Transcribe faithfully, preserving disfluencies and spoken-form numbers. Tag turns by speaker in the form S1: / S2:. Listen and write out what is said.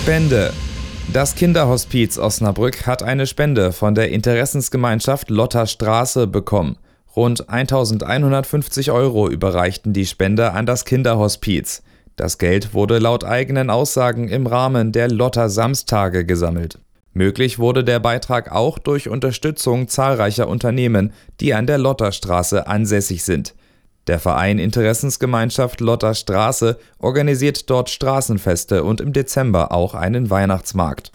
S1: Spende. Das Kinderhospiz Osnabrück hat eine Spende von der Interessensgemeinschaft Lotterstraße bekommen. Rund eintausendeinhundertfünfzig Euro überreichten die Spender an das Kinderhospiz. Das Geld wurde laut eigenen Aussagen im Rahmen der Lotter-Samstage gesammelt. Möglich wurde der Beitrag auch durch Unterstützung zahlreicher Unternehmen, die an der Lotterstraße ansässig sind. Der Verein Interessensgemeinschaft Lotterstraße organisiert dort Straßenfeste und im Dezember auch einen Weihnachtsmarkt.